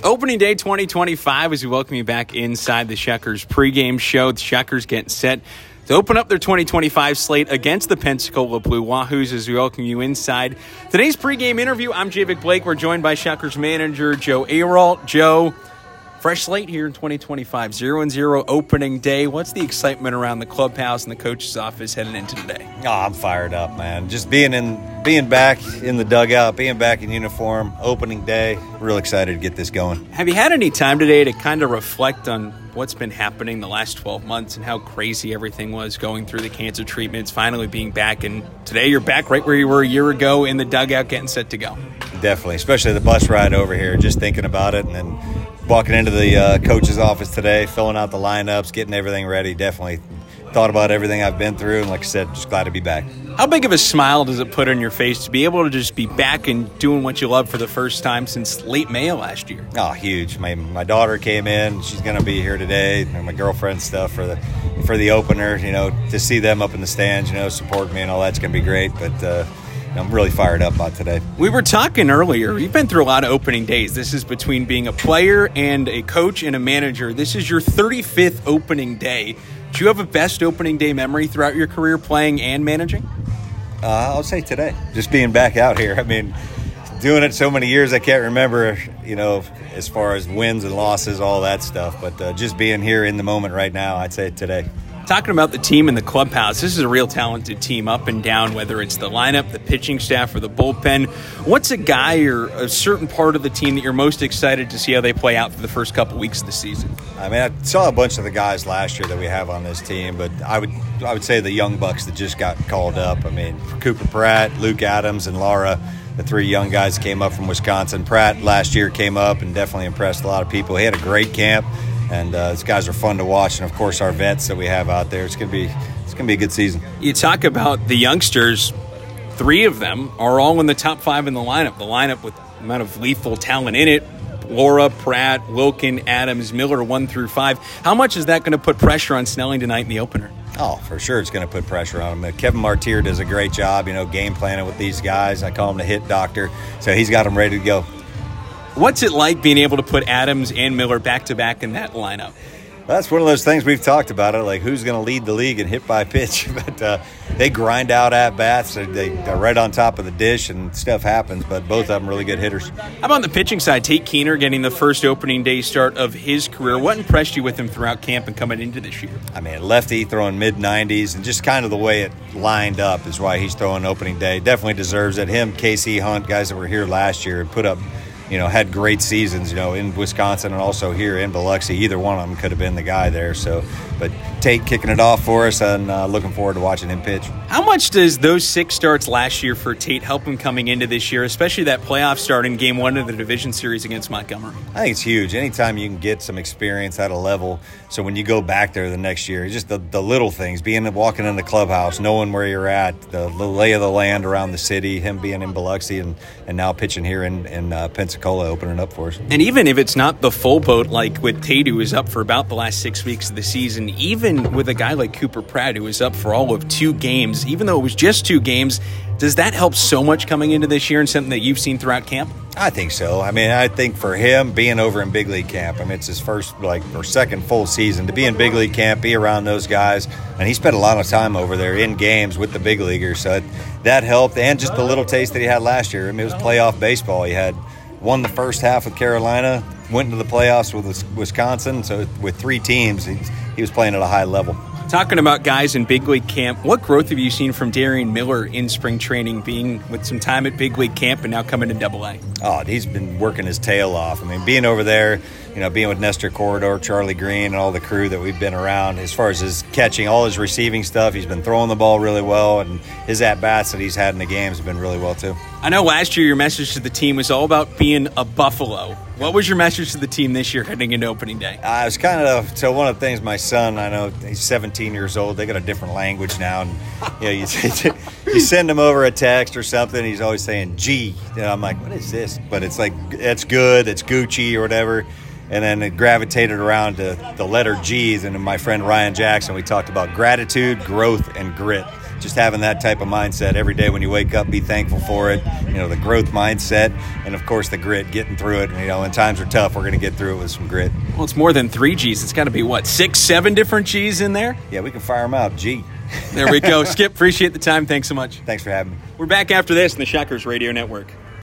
Opening day 2025 as we welcome you back inside the Shuckers pregame show. The Shuckers getting set to open up their 2025 slate against the Pensacola Blue Wahoos as we welcome you inside today's pregame interview. I'm Javik Blake. We're joined by Shuckers manager Joe Aralt. Joe, fresh slate here in 2025, 0-0 opening day. What's the excitement around the clubhouse and the coach's office heading into today? Oh, I'm fired up, man. Just being back in the dugout, being back in uniform, opening day. Real excited to get this going. Have you had any time today to kind of reflect on what's been happening the last 12 months and how crazy everything was going through the cancer treatments, finally being back, and today you're back right where you were a year ago in the dugout getting set to go? Definitely, especially the bus ride over here, just thinking about it, and then walking into the coach's office today, filling out the lineups, getting everything ready. Definitely thought about everything I've been through, and like I said, just glad to be back. How big of a smile does it put on your face to be able to just be back and doing what you love for the first time since late May of last year? Oh, huge. My daughter came in. She's going to be here today, and my girlfriend stuff for the opener. You know, to see them up in the stands, you know, support me and all that's going to be great. But I'm really fired up about today. We were talking earlier. You've been through a lot of opening days. This is between being a player and a coach and a manager. This is your 35th opening day. Do you have a best opening day memory throughout your career playing and managing? I'll say today. Just being back out here. I mean, doing it so many years, I can't remember, you know, as far as wins and losses, all that stuff. But just being here in the moment right now, I'd say today. Talking about the team in the clubhouse, this is a real talented team up and down, whether it's the lineup, the pitching staff, or the bullpen. What's a guy or a certain part of the team that you're most excited to see how they play out for the first couple weeks of the season? I mean, I saw a bunch of the guys last year that we have on this team, but I would say the young bucks that just got called up. I mean, Cooper Pratt, Luke Adams, and Lara, the three young guys that came up from Wisconsin. Pratt last year came up and definitely impressed a lot of people. He had a great camp. And these guys are fun to watch, and of course our vets that we have out there. It's gonna be a good season. You talk about the youngsters. 3 of them are all in the top 5 in the lineup. The lineup with the amount of lethal talent in it: Laura, Pratt, Wilkin, Adams, Miller, 1 through 5. How much is that going to put pressure on Snelling tonight in the opener? Oh, for sure, it's going to put pressure on him. Kevin Martier does a great job, you know, game planning with these guys. I call him the hit doctor, so he's got them ready to go. What's it like being able to put Adams and Miller back-to-back in that lineup? That's one of those things we've talked about, like who's going to lead the league in hit by pitch. But they grind out at-bats. They're right on top of the dish, and stuff happens. But both of them really good hitters. How about on the pitching side? Tate Keener getting the first opening day start of his career. What impressed you with him throughout camp and coming into this year? I mean, lefty throwing mid-90s, and just kind of the way it lined up is why he's throwing opening day. Definitely deserves it. Him, Casey Hunt, guys that were here last year, put up, you know, had great seasons, you know, in Wisconsin and also here in Biloxi. Either one of them could have been the guy there. So, but Tate kicking it off for us, and looking forward to watching him pitch. How much does those 6 starts last year for Tate help him coming into this year, especially that playoff start in Game 1 of the division series against Montgomery? I think it's huge. Anytime you can get some experience at a level, so when you go back there the next year, just the little things, walking in the clubhouse, knowing where you're at, the lay of the land around the city, him being in Biloxi and now pitching here in Pensacola, opening up for us. And even if it's not the full boat, like with Tate, who is up for about the last 6 weeks of the season, even with a guy like Cooper Pratt, who is up for all of 2 games, even though it was just 2 games, does that help so much coming into this year and something that you've seen throughout camp? I think so. I mean, I think for him, being over in big league camp, I mean, it's his first or second full season to be in big league camp, be around those guys, and he spent a lot of time over there in games with the big leaguers, so that helped. And just the little taste that he had last year. I mean, it was playoff baseball. He had won the first half with Carolina, went into the playoffs with Wisconsin, so with 3 teams, he was playing at a high level. Talking about guys in big league camp, what growth have you seen from Darian Miller in spring training, being with some time at big league camp and now coming to Double-A? Oh, he's been working his tail off. I mean, being over there, you know, being with Nestor Corridor, Charlie Green, and all the crew that we've been around, as far as his catching, all his receiving stuff, he's been throwing the ball really well, and his at-bats that he's had in the games have been really well, too. I know last year your message to the team was all about being a Buffalo. What was your message to the team this year heading into opening day? It was kind of, so one of the things, my son, I know he's 17 years old, they got a different language now, and you know, you send him over a text or something, he's always saying G. You know, I'm like, what is this? But it's like, it's good, it's Gucci or whatever. And then it gravitated around to the letter G's. And my friend Ryan Jackson, we talked about gratitude, growth, and grit. just having that type of mindset every day when you wake up, be thankful for it, the growth mindset, and of course the grit, getting through it. When times are tough, we're going to get through it with some grit. Well, it's more than 3 G's. It's got to be, 6, 7 different G's in there? Yeah, we can fire them out. G. There we go. Skip, appreciate the time. Thanks so much. Thanks for having me. We're back after this on the Checkers Radio Network.